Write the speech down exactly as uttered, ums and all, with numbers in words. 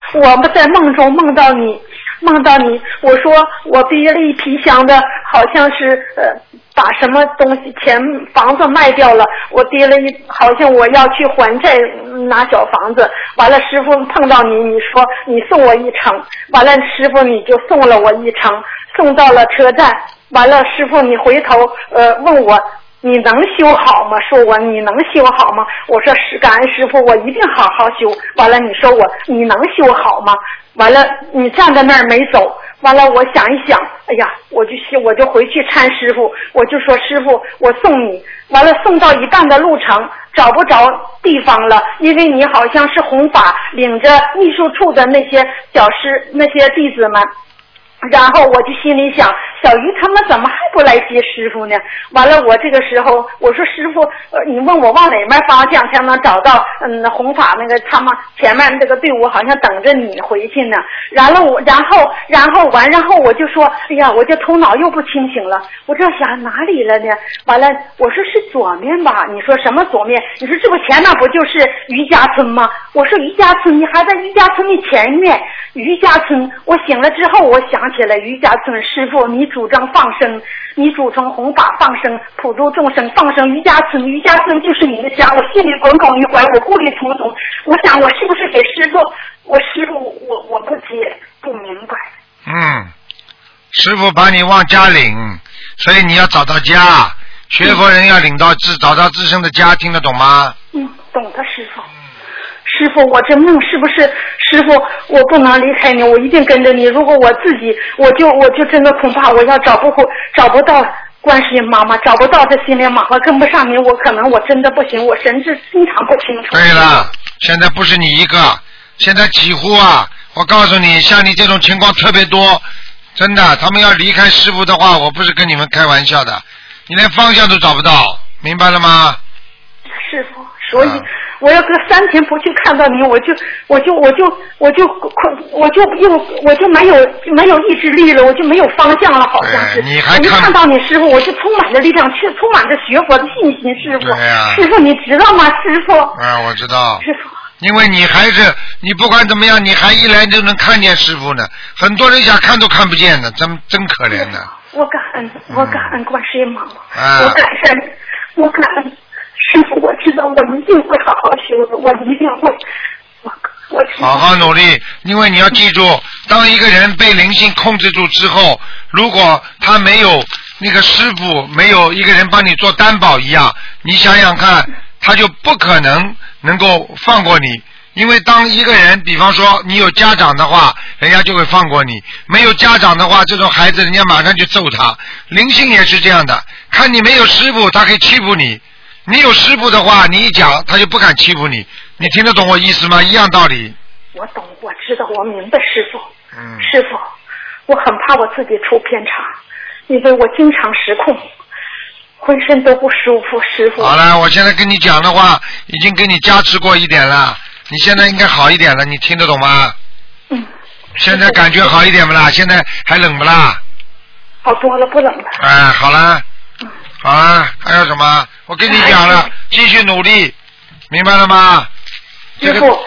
我们在梦中梦到你，梦到你，我说我背了一皮箱的，好像是呃把什么东西钱房子卖掉了，我跌了一，好像我要去还债拿小房子，完了师傅碰到你，你说你送我一程，完了师傅你就送了我一程，送到了车站，完了师傅你回头呃问我。你能修好吗？说我你能修好吗？我说是感恩师傅，我一定好好修。完了你说我你能修好吗？完了你站在那儿没走。完了我想一想，哎呀，我就我就回去搀师傅，我就说师傅我送你。完了送到一半的路程找不着地方了，因为你好像是弘法领着秘书处的那些教师那些弟子们。然后我就心里想，小鱼他们怎么还不来接师傅呢？完了，我这个时候我说师傅，呃，你问我往哪面方向才能找到嗯弘法那个他们前面这个队伍好像等着你回去呢。然后我，然后，然后完，然后我就说，哎呀，我这头脑又不清醒了，我这想哪里了呢？完了，我说是左面吧？你说什么左面？你说这不前面不就是余家村吗？我说余家村，你还在余家村的前面。余家村，我醒了之后，我想起来余家村师傅，你主张放生，你主张弘法放生，普度众生放生。余家村，余家村就是你的家，我心里耿耿于怀，我顾虑重重。我想，我是不是给师傅？我师傅，我我不解，不明白。 嗯，师傅把你往家领，所以你要找到家。学佛人要领到自找到自身的家，听得懂吗？ 嗯，懂的，师傅。师傅，我这梦是不是师傅？我不能离开你，我一定跟着你。如果我自己，我就我就真的恐怕我要找不回，找不到观世音妈妈，找不到这心灵妈妈，跟不上你，我可能我真的不行，我神志经常不清楚。 对了，现在不是你一个，现在几乎啊，我告诉你，像你这种情况特别多，真的，他们要离开师父的话，我不是跟你们开玩笑的，你连方向都找不到，明白了吗？ 师傅，所以。啊，我要隔三天不去看到你，我就我就我就我就我就又我就没有没有意志力了，我就没有方向了，好像是。 你还看？ 我一看到你师傅，我就充满着力量，却充满着学佛的信心。师傅， 啊、 师傅你知道吗？师傅。 啊，我知道。 师傅。 因为你还是你不管怎么样，你还一来就能看见师傅呢，很多人想看都看不见的，真真可怜的。 我感恩，我感恩观世音妈妈， 啊、 我感恩，我感恩。师傅，我知道我一定会好好修的，我一定会，我我好好努力，因为你要记住，当一个人被灵性控制住之后，如果他没有那个师傅，没有一个人帮你做担保一样，你想想看，他就不可能能够放过你。因为当一个人，比方说你有家长的话，人家就会放过你；没有家长的话，这种孩子人家马上就揍他。灵性也是这样的，看你没有师傅，他可以欺负你。你有师傅的话，你一讲他就不敢欺负你，你听得懂我意思吗？一样道理。 我懂，我知道，我明白，师傅。 嗯。 师傅，我很怕我自己出偏差，因为我经常失控，浑身都不舒服。师傅。 好了，我现在跟你讲的话，已经给你加持过一点了，你现在应该好一点了，你听得懂吗？ 嗯。 现在感觉好一点不啦？现在还冷不啦？ 好多了，不冷了。 哎，好了。嗯。好啊，还有什么？我跟你讲了，继续努力，明白了吗？ 师傅。